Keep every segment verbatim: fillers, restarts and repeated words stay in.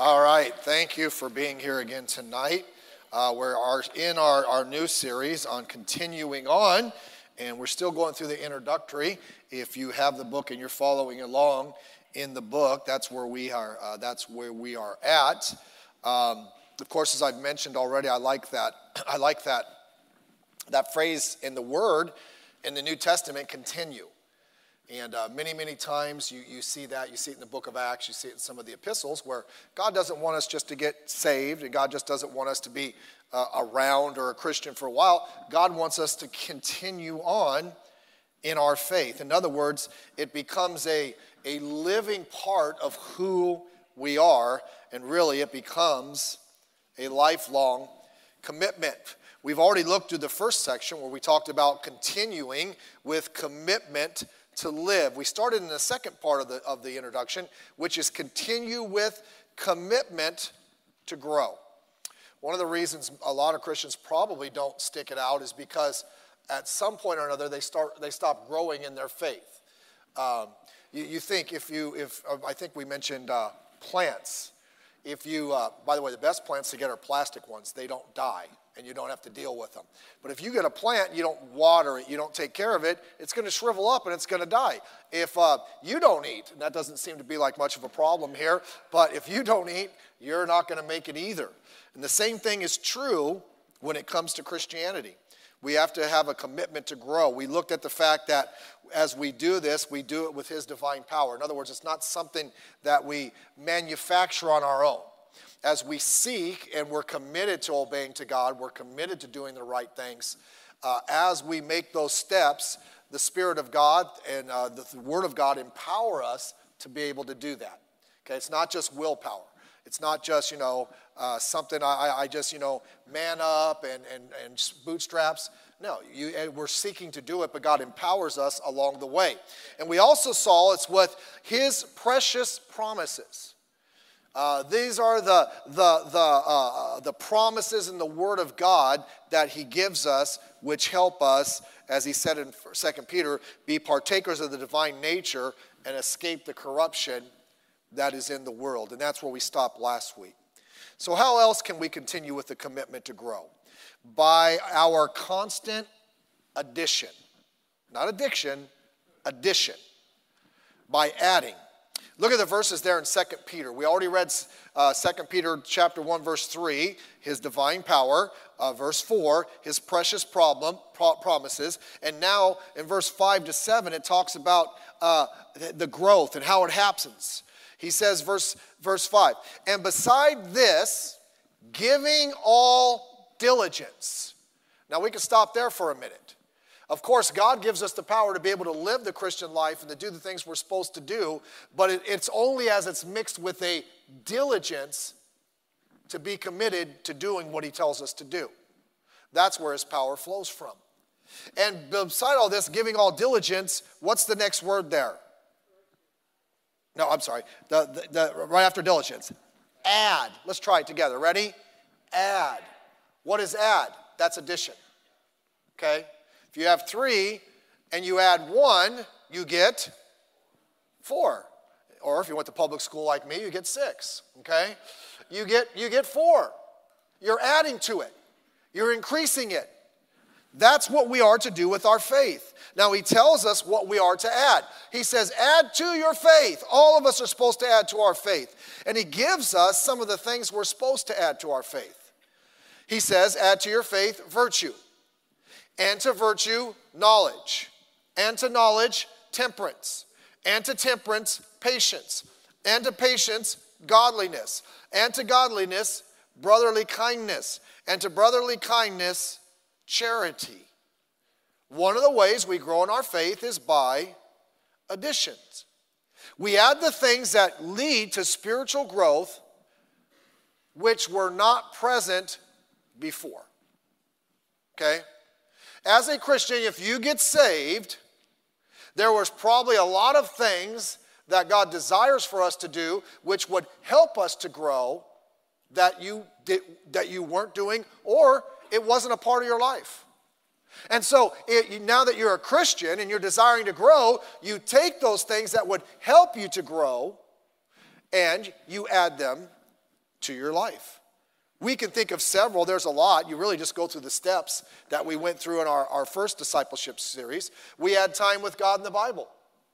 All right, thank you for being here again tonight. Uh, we're our, in our, our new series on continuing on, and we're still going through the introductory. If you have the book and you're following along in the book, that's where we are. Uh, that's where we are at. Um, of course, as I've mentioned already, I like that. I like that that phrase in the Word in the New Testament, continue. And uh, many, many times you, you see that. You see it in the book of Acts. You see it in some of the epistles where God doesn't want us just to get saved, and God just doesn't want us to be uh, around or a Christian for a while. God wants us to continue on in our faith. In other words, it becomes a, a living part of who we are, and really it becomes a lifelong commitment. We've already looked through the first section where we talked about continuing with commitment to live. We started in the second part of the of the introduction, which is continue with commitment to grow. One of the reasons a lot of Christians probably don't stick it out is because at some point or another they start they stop growing in their faith. Um, you, you think if you if I think we mentioned uh, plants. If you uh, by the way, the best plants to get are plastic ones. They don't die, and you don't have to deal with them. But if you get a plant, you don't water it, you don't take care of it, it's going to shrivel up and it's going to die. If uh, you don't eat, and that doesn't seem to be like much of a problem here, but if you don't eat, you're not going to make it either. And the same thing is true when it comes to Christianity. We have to have a commitment to grow. We looked at the fact that as we do this, we do it with His divine power. In other words, it's not something that we manufacture on our own. As we seek and we're committed to obeying to God, we're committed to doing the right things. Uh, as we make those steps, the Spirit of God and uh, the, the Word of God empower us to be able to do that. Okay, it's not just willpower. It's not just, you know, uh, something I, I just, you know, man up and, and, and bootstraps. No, you, we're seeking to do it, but God empowers us along the way. And we also saw it's with His precious promises. Uh, these are the, the, the, uh, the promises in the Word of God that He gives us, which help us, as He said in Second Peter, be partakers of the divine nature and escape the corruption that is in the world. And that's where we stopped last week. So how else can we continue with the commitment to grow? By our constant addition. Not addiction, addition. By adding. Look at the verses there in Second Peter. We already read uh, Second Peter chapter one, verse three, His divine power. Uh, verse four, His precious problem, pro- promises. And now in verse five to seven, it talks about uh, the growth and how it happens. He says, verse, verse five, and beside this, giving all diligence. Now we can stop there for a minute. Of course, God gives us the power to be able to live the Christian life and to do the things we're supposed to do, but it, it's only as it's mixed with a diligence to be committed to doing what He tells us to do. That's where His power flows from. And beside all this, giving all diligence, what's the next word there? No, I'm sorry. The, the, the, right after diligence. Add. Let's try it together. Ready? Add. What is add? That's addition. Okay? If you have three and you add one, you get four. Or if you went to public school like me, you get six. Okay? You get, you get four. You're adding to it. You're increasing it. That's what we are to do with our faith. Now, He tells us what we are to add. He says, add to your faith. All of us are supposed to add to our faith. And He gives us some of the things we're supposed to add to our faith. He says, add to your faith virtue. And to virtue, knowledge. And to knowledge, temperance. And to temperance, patience. And to patience, godliness. And to godliness, brotherly kindness. And to brotherly kindness, charity. One of the ways we grow in our faith is by additions. We add the things that lead to spiritual growth which were not present before. Okay? As a Christian, if you get saved, there was probably a lot of things that God desires for us to do which would help us to grow that you did, that you weren't doing, or it wasn't a part of your life. And so it, now that you're a Christian and you're desiring to grow, you take those things that would help you to grow and you add them to your life. We can think of several. There's a lot. You really just go through the steps that we went through in our, our first discipleship series. We had time with God in the Bible.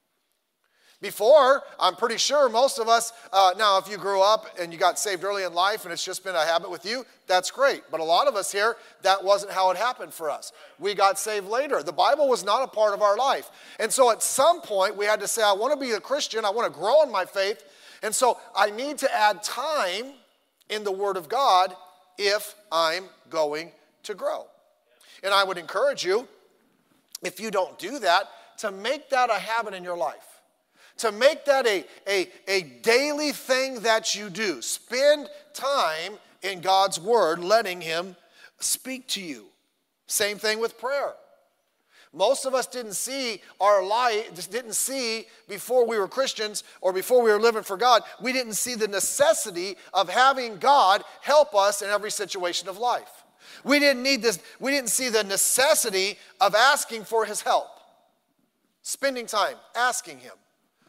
Before, I'm pretty sure most of us, uh, now if you grew up and you got saved early in life and it's just been a habit with you, that's great. But a lot of us here, that wasn't how it happened for us. We got saved later. The Bible was not a part of our life. And so at some point, we had to say, I want to be a Christian. I want to grow in my faith. And so I need to add time in the Word of God if I'm going to grow. And I would encourage you, if you don't do that, to make that a habit in your life. To make that a, a, a daily thing that you do. Spend time in God's Word, letting Him speak to you. Same thing with prayer. Most of us didn't see our life, didn't see before we were Christians or before we were living for God, we didn't see the necessity of having God help us in every situation of life. We didn't need this, we didn't see the necessity of asking for His help. Spending time asking Him.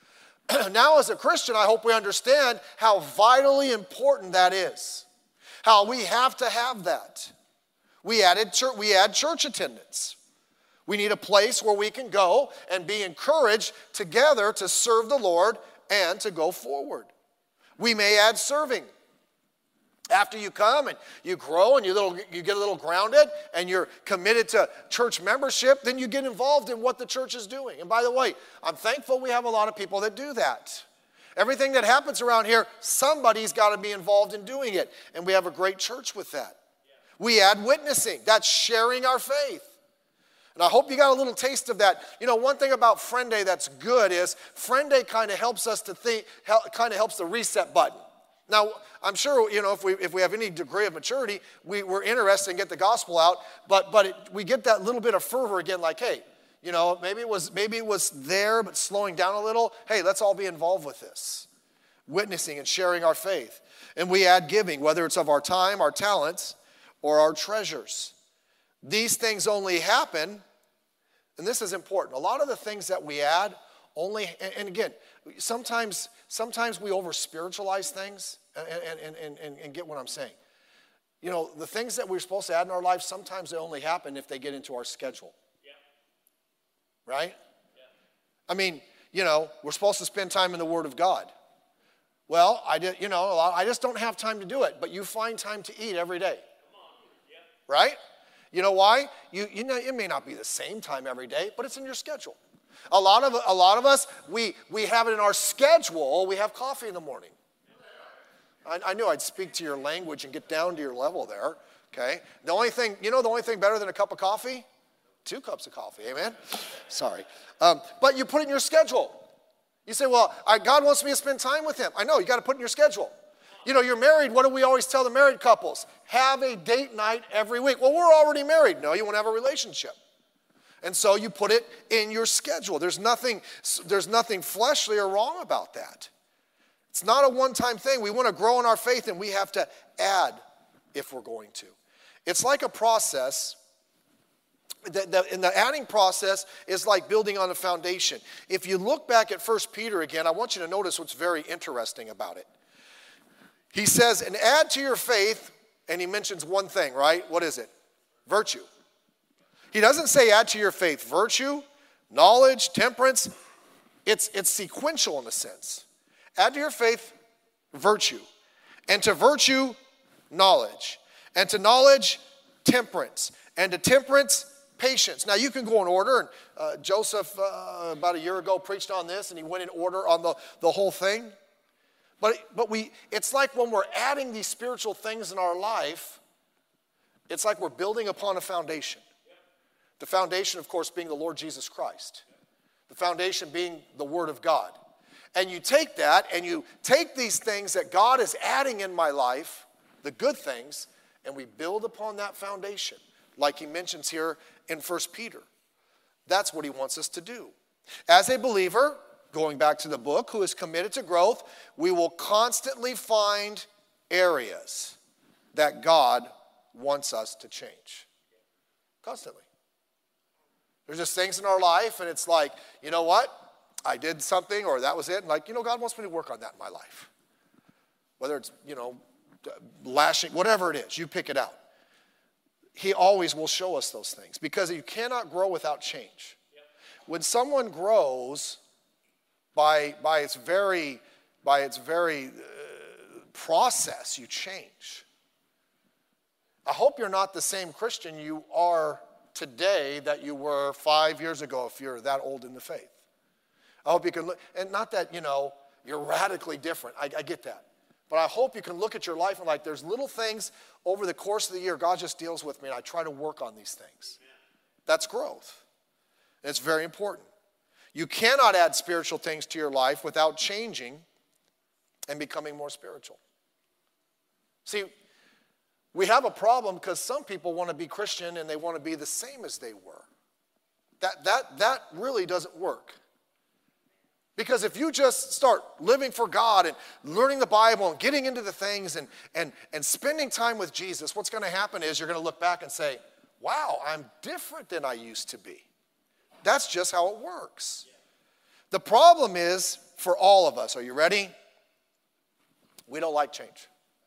Now as a Christian, I hope we understand how vitally important that is. How we have to have that. We added church, we add church attendance. We need a place where we can go and be encouraged together to serve the Lord and to go forward. We may add serving. After you come and you grow and you, little, you get a little grounded and you're committed to church membership, then you get involved in what the church is doing. And by the way, I'm thankful we have a lot of people that do that. Everything that happens around here, somebody's got to be involved in doing it. And we have a great church with that. We add witnessing. That's sharing our faith. And I hope you got a little taste of that. You know, one thing about Friend Day that's good is Friend Day kind of helps us to think, kind of helps the reset button. Now, I'm sure, you know, if we if we have any degree of maturity, we, we're interested in get the gospel out, but but it, we get that little bit of fervor again, like, hey, you know, maybe it was maybe it was there, but slowing down a little. Hey, let's all be involved with this. Witnessing and sharing our faith. And we add giving, whether it's of our time, our talents, or our treasures. These things only happen, and this is important. A lot of the things that we add only, and, and again, sometimes sometimes we over-spiritualize things, and, and, and, and, and get what I'm saying. You know, the things that we're supposed to add in our life, sometimes they only happen if they get into our schedule. Yeah. Right? Yeah. I mean, you know, we're supposed to spend time in the Word of God. Well, I did, you know, I just don't have time to do it, but you find time to eat every day. Come on. Yeah. Right? You know why? You, you know, it may not be the same time every day, but it's in your schedule. A lot of a lot of us, we we have it in our schedule. We have coffee in the morning. I, I knew I'd speak to your language and get down to your level there. Okay. The only thing, you know, the only thing better than a cup of coffee, two cups of coffee. Amen. Sorry, um, but you put it in your schedule. You say, well, I, God wants me to spend time with Him. I know you got to put it in your schedule. You know, you're married. What do we always tell the married couples? Have a date night every week. Well, we're already married. No, you want to have a relationship. And so you put it in your schedule. There's nothing, there's nothing fleshly or wrong about that. It's not a one-time thing. We want to grow in our faith, and we have to add if we're going to. It's like a process. The, the, and the adding process is like building on a foundation. If you look back at First Peter again, I want you to notice what's very interesting about it. He says, and add to your faith, and he mentions one thing, right? What is it? Virtue. He doesn't say add to your faith virtue, knowledge, temperance. It's, it's sequential in a sense. Add to your faith virtue. And to virtue, knowledge. And to knowledge, temperance. And to temperance, patience. Now you can go in order. And uh, Joseph, uh, about a year ago, preached on this, and he went in order on the, the whole thing. But, but we, it's like when we're adding these spiritual things in our life, it's like we're building upon a foundation. The foundation, of course, being the Lord Jesus Christ. The foundation being the Word of God. And you take that and you take these things that God is adding in my life, the good things, and we build upon that foundation, like he mentions here in First Peter. That's what he wants us to do. As a believer, going back to the book, who is committed to growth, we will constantly find areas that God wants us to change. Constantly. There's just things in our life, and it's like, you know what? I did something, or that was it. And like, you know, God wants me to work on that in my life. Whether it's, you know, lashing, whatever it is, you pick it out. He always will show us those things because you cannot grow without change. When someone grows by, by its very, by its very uh, process, you change. I hope you're not the same Christian you are today that you were five years ago if you're that old in the faith. I hope you can look, and not that, you know, you're radically different. I, I get that. But I hope you can look at your life and like there's little things over the course of the year God just deals with me and I try to work on these things. That's growth. It's very important. You cannot add spiritual things to your life without changing and becoming more spiritual. See, we have a problem because some people want to be Christian and they want to be the same as they were. That, that, that really doesn't work. Because if you just start living for God and learning the Bible and getting into the things and, and, and spending time with Jesus, what's going to happen is you're going to look back and say, wow, I'm different than I used to be. That's just how it works. The problem is for all of us, are you ready? We don't like change.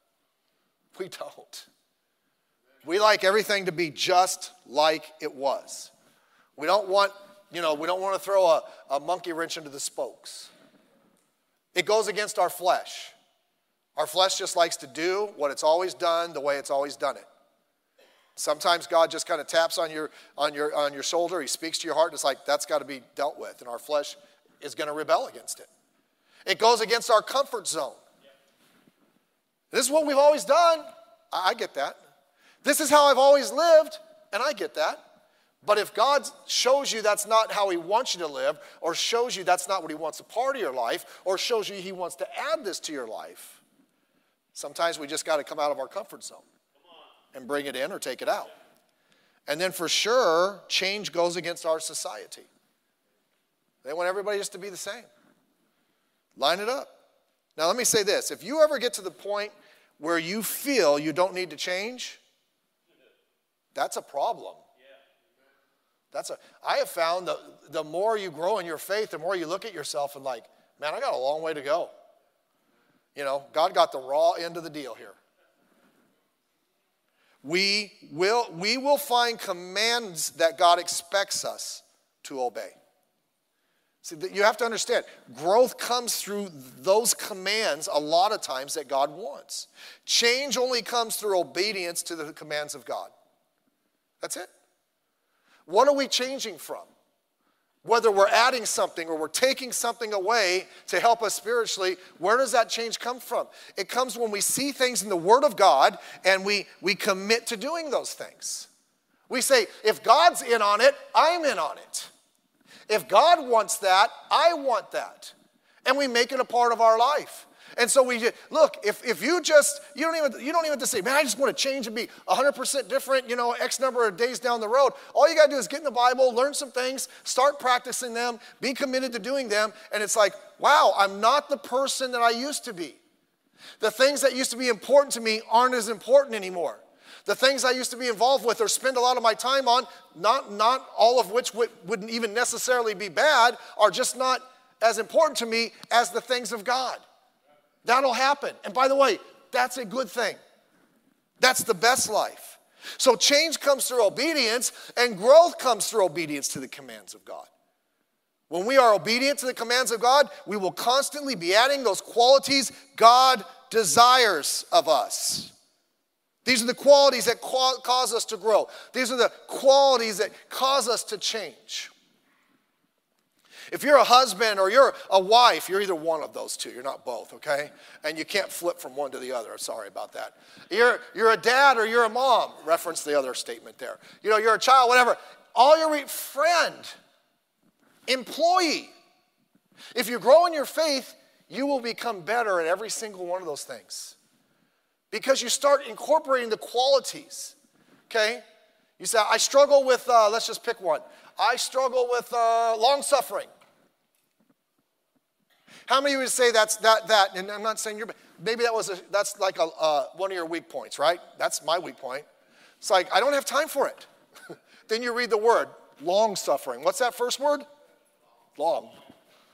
We don't. We like everything to be just like it was. We don't want, you know, we don't want to throw a, a monkey wrench into the spokes. It goes against our flesh. Our flesh just likes to do what it's always done the way it's always done it. Sometimes God just kind of taps on your, on your, on your shoulder. He speaks to your heart. And it's like, that's got to be dealt with. And our flesh is going to rebel against it. It goes against our comfort zone. This is what we've always done. I, I get that. This is how I've always lived. And I get that. But if God shows you that's not how he wants you to live, or shows you that's not what he wants a part of your life, or shows you he wants to add this to your life, sometimes we just got to come out of our comfort zone and bring it in or take it out. And then for sure, change goes against our society. They want everybody just to be the same. Line it up. Now let me say this. If you ever get to the point where you feel you don't need to change, that's a problem. That's a, I have found that the more you grow in your faith, the more you look at yourself and like, man, I got a long way to go. You know, God got the raw end of the deal here. We will, we will find commands that God expects us to obey. See, you have to understand, growth comes through those commands a lot of times that God wants. Change only comes through obedience to the commands of God. That's it. What are we changing from? Whether we're adding something or we're taking something away to help us spiritually, where does that change come from? It comes when we see things in the Word of God and we, we commit to doing those things. We say, if God's in on it, I'm in on it. If God wants that, I want that. And we make it a part of our life. And so we look, if, if you just, you don't even you don't even have to say, man, I just want to change and be one hundred percent different, you know, X number of days down the road. All you got to do is get in the Bible, learn some things, start practicing them, be committed to doing them. And it's like, wow, I'm not the person that I used to be. The things that used to be important to me aren't as important anymore. The things I used to be involved with or spend a lot of my time on, not, not all of which would, wouldn't even necessarily be bad, are just not as important to me as the things of God. That'll happen. And by the way, that's a good thing. That's the best life. So change comes through obedience, and growth comes through obedience to the commands of God. When we are obedient to the commands of God, we will constantly be adding those qualities God desires of us. These are the qualities that cause us to grow. These are the qualities that cause us to change. If you're a husband or you're a wife, you're either one of those two. You're not both, okay? And you can't flip from one to the other. Sorry about that. You're, you're a dad or you're a mom. Reference the other statement there. You know, you're a child, whatever. All your re- friend, employee. If you grow in your faith, you will become better at every single one of those things. Because you start incorporating the qualities, okay? You say, I struggle with, uh, let's just pick one. I struggle with uh, long-suffering. How many of you would say that's that, that, and I'm not saying you're, maybe that was a, that's like a, uh, one of your weak points, right? That's my weak point. It's like, I don't have time for it. Then you read the word, long-suffering. What's that first word? Long.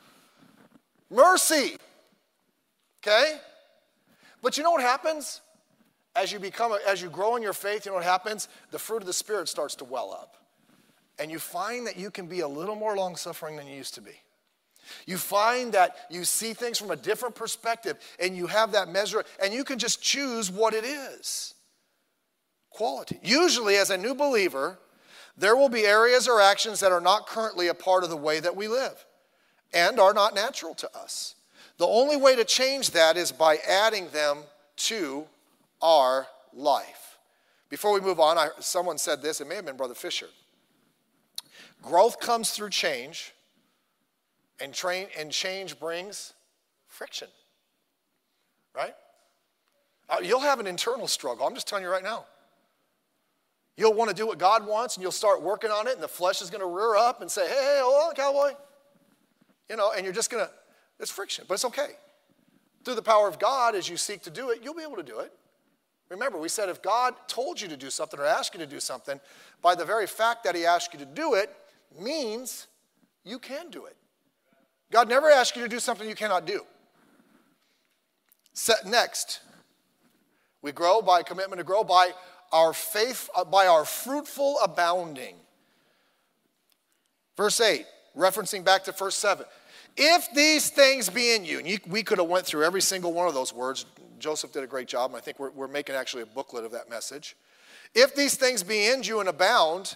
Mercy. Okay? But you know what happens? as you become, a, as you grow in your faith, you know what happens? The fruit of the Spirit starts to well up. And you find that you can be a little more long-suffering than you used to be. You find that you see things from a different perspective, and you have that measure, and you can just choose what it is. Quality. Usually, as a new believer, there will be areas or actions that are not currently a part of the way that we live and are not natural to us. The only way to change that is by adding them to our life. Before we move on, I, someone said this, it may have been Brother Fisher. Growth comes through change, and, train, and change brings friction, right? Uh, you'll have an internal struggle. I'm just telling you right now. You'll want to do what God wants, and you'll start working on it, and the flesh is going to rear up and say, hey, hey, hold on, cowboy. You know, and you're just going to, there's friction, but it's okay. Through the power of God, as you seek to do it, you'll be able to do it. Remember, we said if God told you to do something or asked you to do something, by the very fact that he asked you to do it means you can do it. God never asked you to do something you cannot do. Set next, we grow by commitment to grow by our faith, uh, by our fruitful abounding. Verse eight, referencing back to verse seven. If these things be in you, and you, we could have went through every single one of those words. Joseph did a great job, and I think we're, we're making actually a booklet of that message. If these things be in you and abound,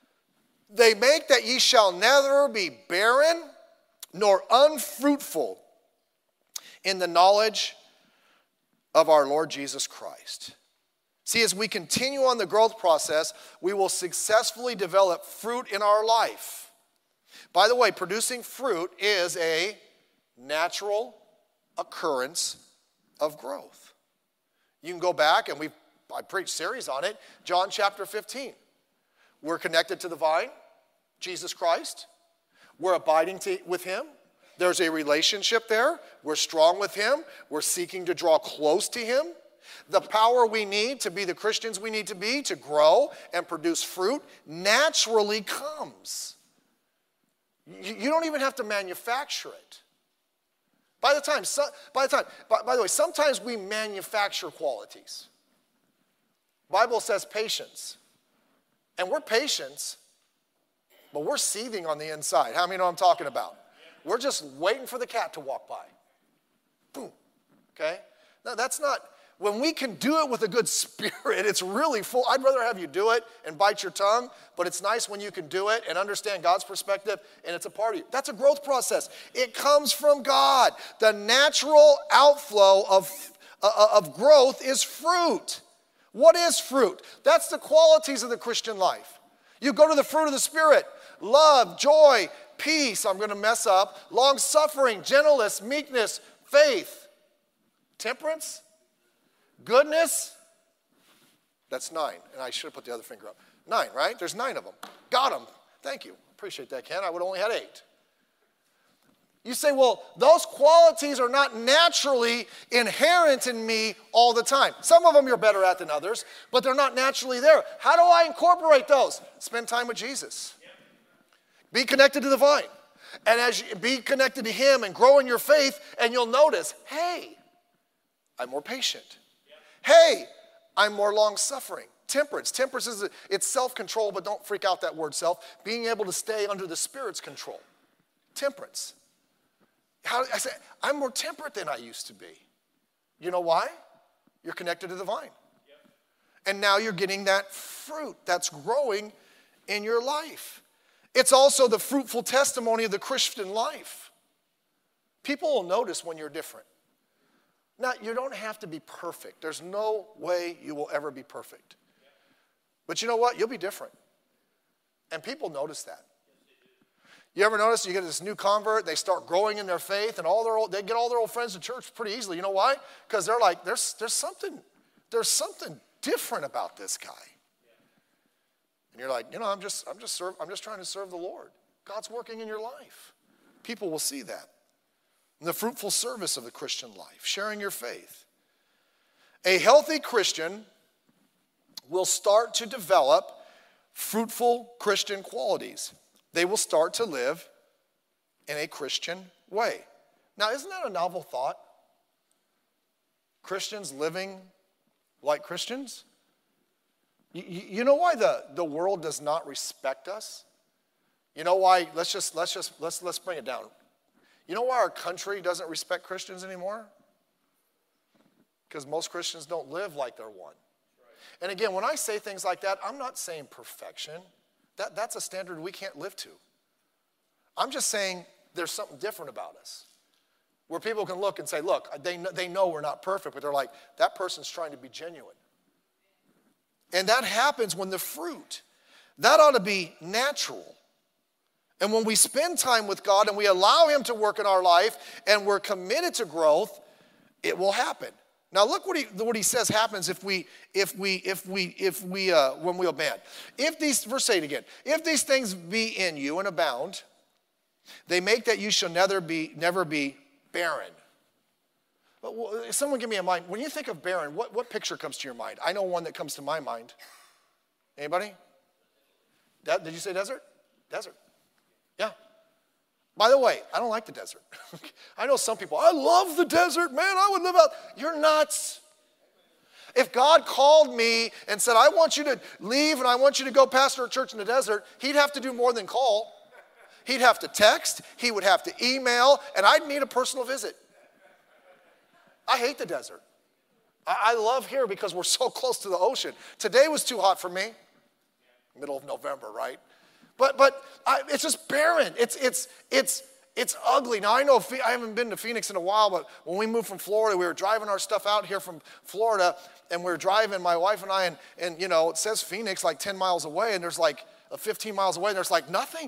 they make that ye shall neither be barren nor unfruitful in the knowledge of our Lord Jesus Christ. See, as we continue on the growth process, we will successfully develop fruit in our life. By the way, producing fruit is a natural occurrence of growth. You can go back, and we I preached series on it, John chapter fifteen. We're connected to the vine, Jesus Christ. We're abiding to, with him. There's a relationship there. We're strong with him. We're seeking to draw close to him. The power we need to be the Christians we need to be, to grow and produce fruit, naturally comes. You, you don't even have to manufacture it. By the time, so, by the time, by, by the way, sometimes we manufacture qualities. Bible says patience. And we're patients, but we're seething on the inside. How many know what I'm talking about? We're just waiting for the cat to walk by. Boom. Okay? No, that's not, when we can do it with a good spirit, it's really full. I'd rather have you do it and bite your tongue, but it's nice when you can do it and understand God's perspective, and it's a part of you. That's a growth process. It comes from God. The natural outflow of, uh, of growth is fruit. What is fruit? That's the qualities of the Christian life. You go to the fruit of the Spirit: love, joy, peace, I'm going to mess up, long-suffering, gentleness, meekness, faith, temperance, goodness. That's nine, and I should have put the other finger up. Nine, right? There's nine of them. Got them. Thank you. Appreciate that, Ken. I would have only had eight. You say, well, those qualities are not naturally inherent in me all the time. Some of them you're better at than others, but they're not naturally there. How do I incorporate those? Spend time with Jesus. Be connected to the vine. And as you be connected to him and grow in your faith, and you'll notice, hey, I'm more patient. Hey, I'm more long-suffering. Temperance. Temperance is, it's self-control, but don't freak out that word self. Being able to stay under the Spirit's control. Temperance. How, I say, I'm more temperate than I used to be. You know why? You're connected to the vine. Yep. And now you're getting that fruit that's growing in your life. It's also the fruitful testimony of the Christian life. People will notice when you're different. Now, you don't have to be perfect. There's no way you will ever be perfect. But you know what? You'll be different. And people notice that. You ever notice you get this new convert, they start growing in their faith, and all their old, they get all their old friends to church pretty easily. You know why? Because they're like, there's, there's, something, there's something different about this guy. And you're like, you know, I'm just, I'm, just serve, I'm just trying to serve the Lord. God's working in your life. People will see that. And the fruitful service of the Christian life, sharing your faith. A healthy Christian will start to develop fruitful Christian qualities. They will start to live in a Christian way. Now, isn't that a novel thought? Christians living like Christians? You, you know why the, the world does not respect us? You know why, let's just, let's just, let's, let's bring it down. You know why our country doesn't respect Christians anymore? Because most Christians don't live like they're one. And again, when I say things like that, I'm not saying perfection. That, that's a standard we can't live to. I'm just saying there's something different about us. Where people can look and say, look, they, they know we're not perfect, but they're like, that person's trying to be genuine. And that happens when the fruit, that ought to be natural. And when we spend time with God and we allow him to work in our life and we're committed to growth, it will happen. Now look what he what he says happens if we if we if we if we uh, when we obey. If these verse eight again, if these things be in you and abound, they make that you shall never be never be barren. But someone give me a mind. When you think of barren, what, what picture comes to your mind? I know one that comes to my mind. Anybody? De- did you say desert? Desert. Yeah. By the way, I don't like the desert. I know some people, I love the desert, man, I would live out. You're nuts. If God called me and said, I want you to leave and I want you to go pastor a church in the desert, he'd have to do more than call. He'd have to text, he would have to email, and I'd need a personal visit. I hate the desert. I, I love here because we're so close to the ocean. Today was too hot for me. Middle of November, right? But but I, it's just barren. It's it's it's it's ugly. Now I know I haven't been to Phoenix in a while, but when we moved from Florida, we were driving our stuff out here from Florida, and we we're driving, my wife and I, and and you know it says Phoenix like ten miles away, and there's like uh, fifteen miles away, and there's like nothing.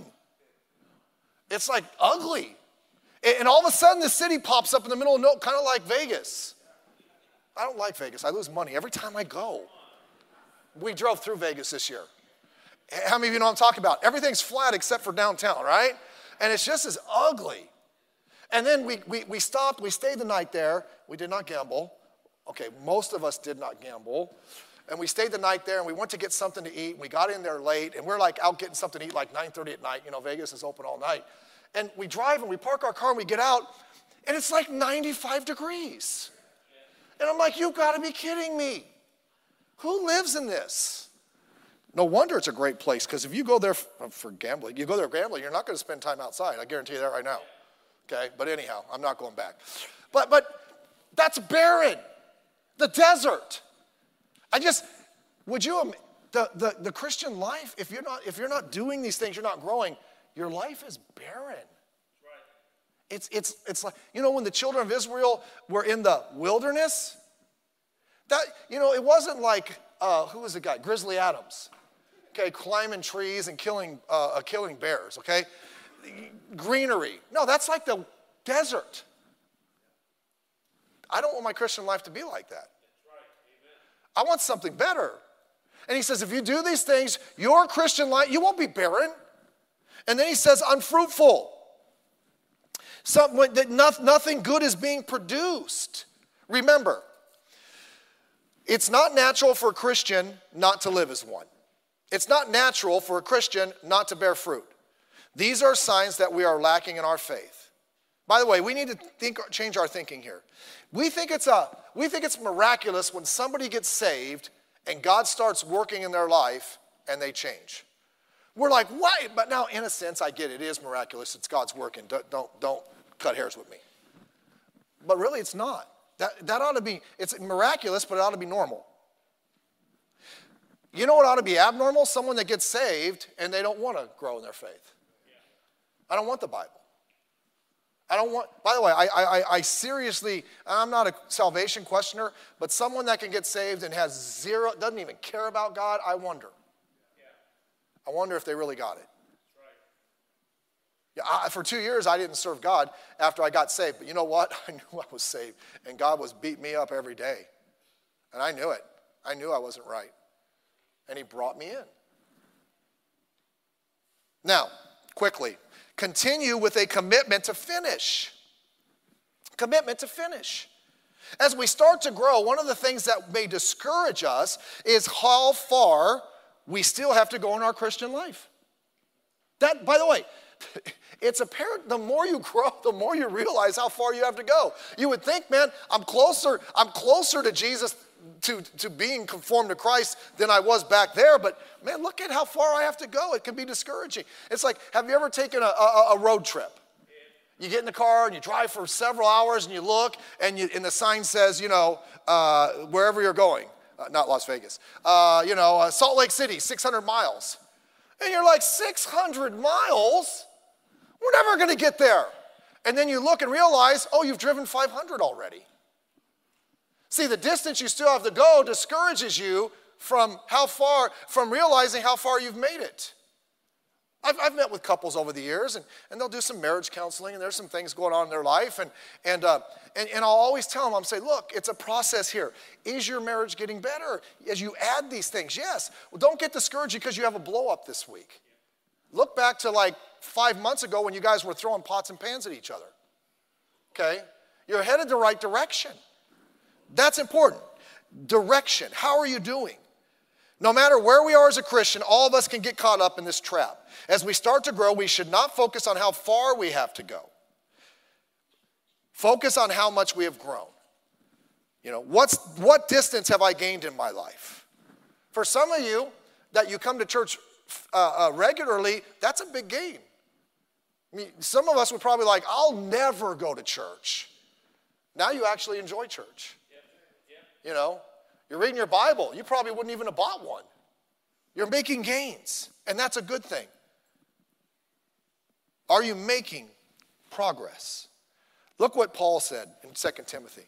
It's like ugly, and, and all of a sudden the city pops up in the middle of no, kind of like Vegas. I don't like Vegas. I lose money every time I go. We drove through Vegas this year. How many of you know what I'm talking about? Everything's flat except for downtown, right? And it's just as ugly. And then we, we, we stopped, we stayed the night there. We did not gamble. Okay, most of us did not gamble. And we stayed the night there, and we went to get something to eat. And we got in there late, and we're like out getting something to eat like nine thirty at night. You know, Vegas is open all night. And we drive, and we park our car, and we get out, and it's like ninety-five degrees. And I'm like, you've got to be kidding me. Who lives in this? No wonder it's a great place, because if you go there for, for gambling, you go there gambling, you're not going to spend time outside. I guarantee you that right now. Okay, but anyhow, I'm not going back. But but that's barren. The desert. I just, would you, the, the, the Christian life, if you're not if you're not doing these things, you're not growing, your life is barren. It's it's it's like, you know, when the children of Israel were in the wilderness, that, you know, it wasn't like, uh, who was the guy? Grizzly Adams. Okay, climbing trees and killing uh, uh, killing bears, okay? Greenery. No, that's like the desert. I don't want my Christian life to be like that. I want something better. And he says, if you do these things, your Christian life, you won't be barren. And then he says, unfruitful. Something that nothing good is being produced. Remember, it's not natural for a Christian not to live as one. It's not natural for a Christian not to bear fruit. These are signs that we are lacking in our faith. By the way, we need to think, change our thinking here. We think it's a, we think it's miraculous when somebody gets saved and God starts working in their life and they change. We're like, why? But now, in a sense, I get it. It is miraculous. It's God's working. Don't, don't, don't cut hairs with me. But really, it's not. That, that ought to be, it's miraculous, but it ought to be normal. You know what ought to be abnormal? Someone that gets saved and they don't want to grow in their faith. I don't want the Bible. I don't want, by the way, I, I, I seriously, I'm not a salvation questioner, but someone that can get saved and has zero, doesn't even care about God, I wonder. I wonder if they really got it. Yeah, I, for two years, I didn't serve God after I got saved. But you know what? I knew I was saved, and God was beating me up every day. And I knew it. I knew I wasn't right. And he brought me in. Now, quickly, continue with a commitment to finish. Commitment to finish. As we start to grow, one of the things that may discourage us is how far we still have to go in our Christian life. That, by the way, it's apparent the more you grow, the more you realize how far you have to go. You would think, man, I'm closer, I'm closer to Jesus to, to being conformed to Christ than I was back there. But man, look at how far I have to go. It can be discouraging. It's like, have you ever taken a, a, a road trip? You get in the car and you drive for several hours and you look and, you, and the sign says, you know, uh, wherever you're going, uh, not Las Vegas, uh, you know, uh, Salt Lake City, six hundred miles. And you're like, six hundred miles? We're never going to get there. And then you look and realize, oh, you've driven five hundred already. See, the distance you still have to go discourages you from how far, from realizing how far you've made it. I've, I've met with couples over the years, and, and they'll do some marriage counseling, and there's some things going on in their life, and, and, uh, and, and I'll always tell them, I'm saying, look, it's a process here. Is your marriage getting better as you add these things? Yes. Well, don't get discouraged because you have a blow up this week. Look back to like five months ago when you guys were throwing pots and pans at each other. Okay? You're headed the right direction. That's important. Direction. How are you doing? No matter where we are as a Christian, all of us can get caught up in this trap. As we start to grow, we should not focus on how far we have to go. Focus on how much we have grown. You know, what's, what distance have I gained in my life? For some of you that you come to church uh, uh, regularly, that's a big gain. I mean, some of us would probably like, I'll never go to church. Now you actually enjoy church. You know, you're reading your Bible. You probably wouldn't even have bought one. You're making gains, and that's a good thing. Are you making progress? Look what Paul said in Second Timothy.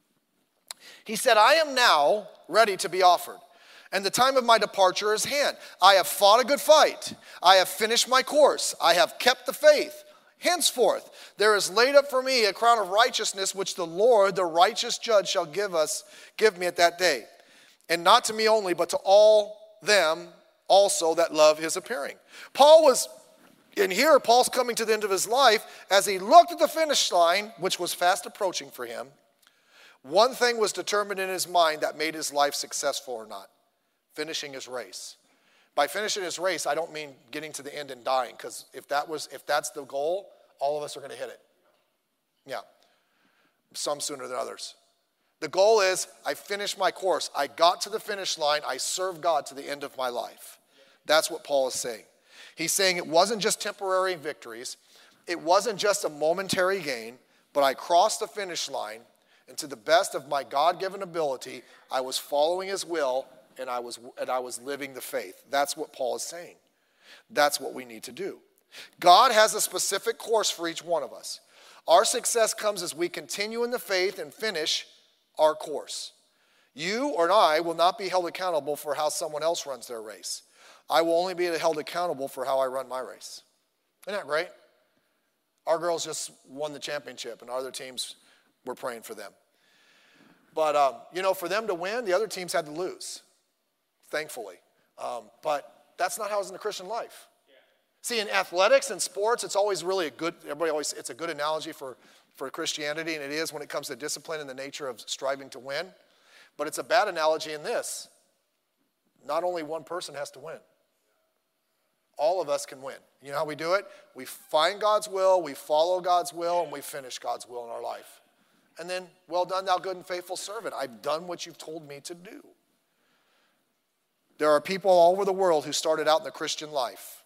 He said, I am now ready to be offered, and the time of my departure is at hand. I have fought a good fight. I have finished my course. I have kept the faith. Henceforth, there is laid up for me a crown of righteousness, which the Lord, the righteous judge, shall give us, give me at that day. And not to me only, but to all them also that love his appearing. Paul was, in here, Paul's coming to the end of his life. As he looked at the finish line, which was fast approaching for him, one thing was determined in his mind that made his life successful or not: finishing his race. By finishing his race, I don't mean getting to the end and dying, because if that was, if that's the goal, all of us are going to hit it. Yeah, some sooner than others. The goal is, I finished my course. I got to the finish line. I served God to the end of my life. That's what Paul is saying. He's saying it wasn't just temporary victories. It wasn't just a momentary gain, but I crossed the finish line, and to the best of my God-given ability, I was following his will, and I was, and I was living the faith. That's what Paul is saying. That's what we need to do. God has a specific course for each one of us. Our success comes as we continue in the faith and finish our course. You or I will not be held accountable for how someone else runs their race. I will only be held accountable for how I run my race. Isn't that great? Our girls just won the championship, and our other teams, we're praying for them. But, um, you know, for them to win, the other teams had to lose, thankfully. Um, but that's not how it's in the Christian life. Yeah. See, in athletics and sports, it's always really a good, everybody always, it's a good analogy for, for Christianity, and it is when it comes to discipline and the nature of striving to win. But it's a bad analogy in this. Not only one person has to win. All of us can win. You know how we do it? We find God's will, we follow God's will, and we finish God's will in our life. And then, well done, thou good and faithful servant. I've done what you've told me to do. There are people all over the world who started out in the Christian life.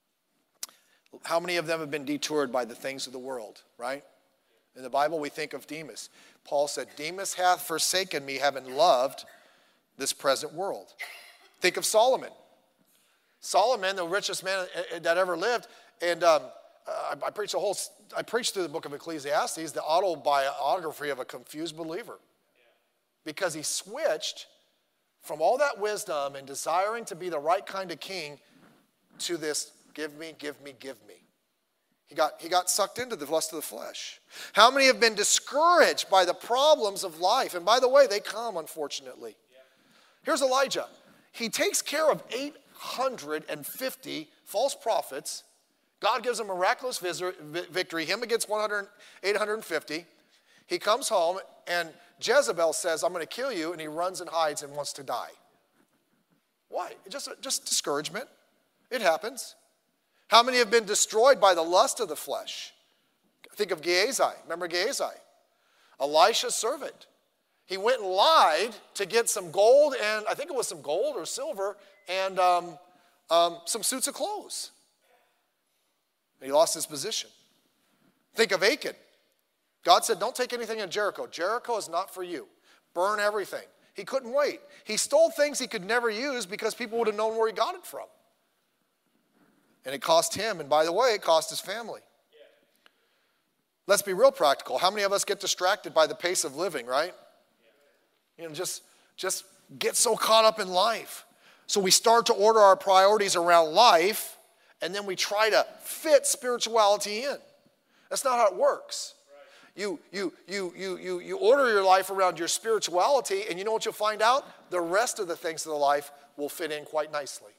How many of them have been detoured by the things of the world, right? In the Bible, we think of Demas. Paul said, Demas hath forsaken me, having loved this present world. Think of Solomon. Solomon, the richest man that ever lived, and um, I, I preached a whole, I preached through the book of Ecclesiastes, the autobiography of a confused believer, because he switched from all that wisdom and desiring to be the right kind of king to this, give me, give me, give me. He got, he got sucked into the lust of the flesh. How many have been discouraged by the problems of life? And by the way, they come, unfortunately. Here's Elijah. He takes care of eight hundred fifty false prophets. God gives him a miraculous victory, him against one hundred, eight hundred fifty. He comes home, and Jezebel says, I'm going to kill you, and he runs and hides and wants to die. Why? Just, just discouragement. It happens. How many have been destroyed by the lust of the flesh? Think of Gehazi. Remember Gehazi? Elisha's servant. He went and lied to get some gold, and I think it was some gold or silver, and um, um, some suits of clothes. And he lost his position. Think of Achan. God said, don't take anything in Jericho. Jericho is not for you. Burn everything. He couldn't wait. He stole things he could never use because people would have known where he got it from. And it cost him, and by the way, it cost his family. Yeah. Let's be real practical. How many of us get distracted by the pace of living, right? Yeah. You know, just, just get so caught up in life. So we start to order our priorities around life, and then we try to fit spirituality in. That's not how it works. Right. You, you, you, you, you, you order your life around your spirituality, and you know what you'll find out? The rest of the things of the life will fit in quite nicely.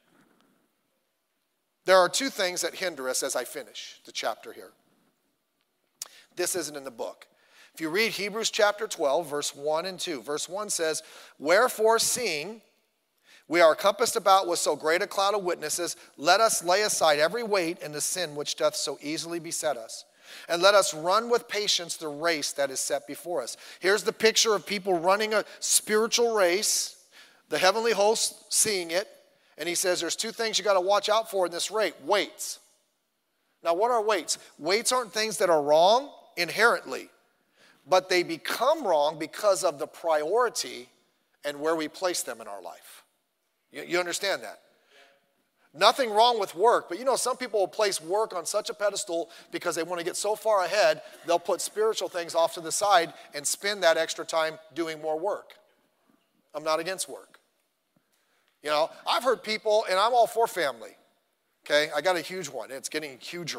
There are two things that hinder us as I finish the chapter here. This isn't in the book. If you read Hebrews chapter twelve, verse one and two, verse one says, wherefore seeing we are compassed about with so great a cloud of witnesses, let us lay aside every weight and the sin which doth so easily beset us. And let us run with patience the race that is set before us. Here's the picture of people running a spiritual race, the heavenly host seeing it. And he says there's two things you got to watch out for in this race. Weights. Now, what are weights? Weights aren't things that are wrong inherently, but they become wrong because of the priority and where we place them in our life. You, you understand that? Yeah. Nothing wrong with work, but you know, some people will place work on such a pedestal because they want to get so far ahead, they'll put spiritual things off to the side and spend that extra time doing more work. I'm not against work. You know, I've heard people, and I'm all for family, okay? I got a huge one. It's getting huger.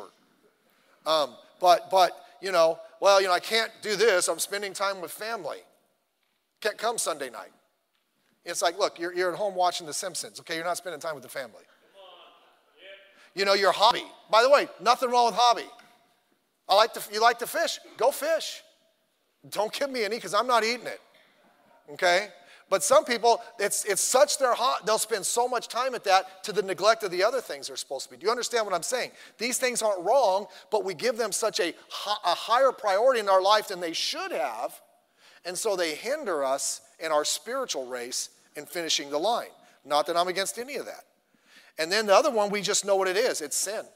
Um, but, but, you know, well, you know, I can't do this. I'm spending time with family. Can't come Sunday night. It's like, look, you're, you're at home watching The Simpsons, okay? You're not spending time with the family. You know, your hobby. By the way, nothing wrong with hobby. I like to, you like to fish? Go fish. Don't give me any because I'm not eating it, okay? But some people, it's, it's such their hot, they'll spend so much time at that to the neglect of the other things they're supposed to be. Do you understand what I'm saying? These things aren't wrong, but we give them such a, a higher priority in our life than they should have, and so they hinder us in our spiritual race in finishing the line. Not that I'm against any of that. And then the other one, we just know what it is. It's sin.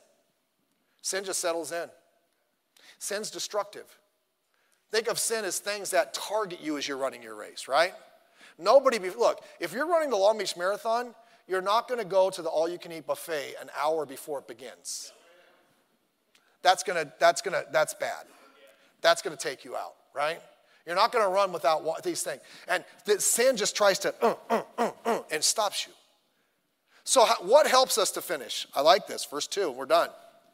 Sin just settles in. Sin's destructive. Think of sin as things that target you as you're running your race, right? Nobody, be, look, if you're running the Long Beach Marathon, you're not going to go to the all-you-can-eat buffet an hour before it begins. That's going to, that's going to, that's bad. That's going to take you out, right? You're not going to run without these things. And the sin just tries to, uh, uh, uh, uh, and stops you. So how, what helps us to finish? I like this, verse two, we're done.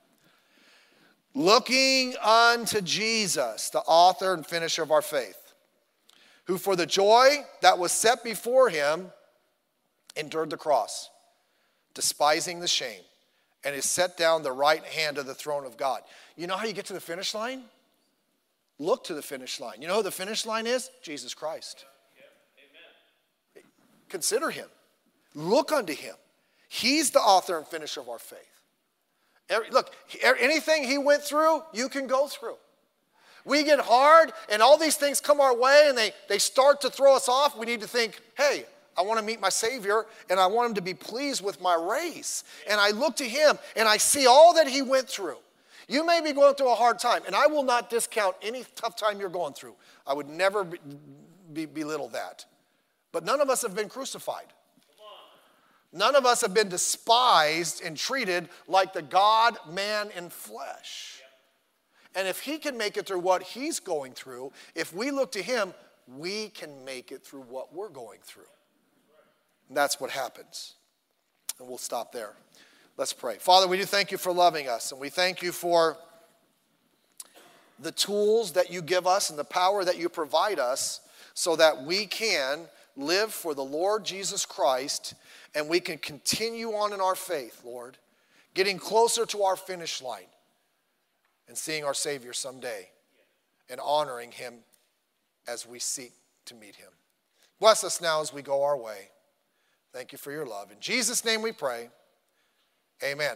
Looking unto Jesus, the author and finisher of our faith, who for the joy that was set before him endured the cross, despising the shame, and is set down the right hand of the throne of God. You know how you get to the finish line? Look to the finish line. You know who the finish line is? Jesus Christ. Yeah. Amen. Consider him. Look unto him. He's the author and finisher of our faith. Every, look, anything he went through, you can go through. We get hard, and all these things come our way, and they, they start to throw us off. We need to think, hey, I want to meet my Savior, and I want him to be pleased with my race. And I look to him, and I see all that he went through. You may be going through a hard time, and I will not discount any tough time you're going through. I would never be, be, belittle that. But none of us have been crucified. None of us have been despised and treated like the God-man in flesh. And if he can make it through what he's going through, if we look to him, we can make it through what we're going through. And that's what happens. And we'll stop there. Let's pray. Father, we do thank you for loving us, and we thank you for the tools that you give us and the power that you provide us so that we can live for the Lord Jesus Christ, and we can continue on in our faith, Lord, getting closer to our finish line and seeing our Savior someday and honoring him as we seek to meet him. Bless us now as we go our way. Thank you for your love. In Jesus' name we pray. Amen.